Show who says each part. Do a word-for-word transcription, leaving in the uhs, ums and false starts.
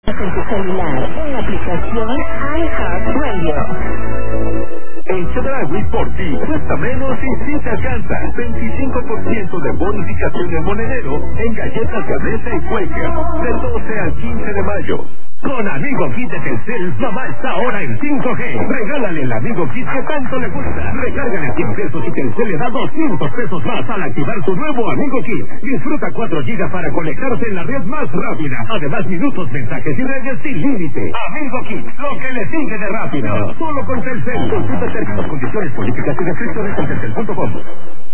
Speaker 1: En tu celular, en la aplicación iHeartRadio.
Speaker 2: En Chedraui por ti cuesta menos y sí te alcanza. veinticinco por ciento de bonificación en monedero en galletas de mesa y Quaker. Del doce al quince de mayo. Con Amigo Kit de Telcel, mamá está ahora en cinco G. Regálale el Amigo Kit que tanto le gusta. Recárgale cien pesos y Telcel le da doscientos pesos más al activar tu nuevo Amigo Kit. Disfruta cuatro gigas para conectarse en la red más rápida. Además, minutos, mensajes y redes sin límite. Amigo Kit, lo que le sigue de rápido. Solo con Telcel. Consulta términos, condiciones, políticas y restricciones en telcel punto com.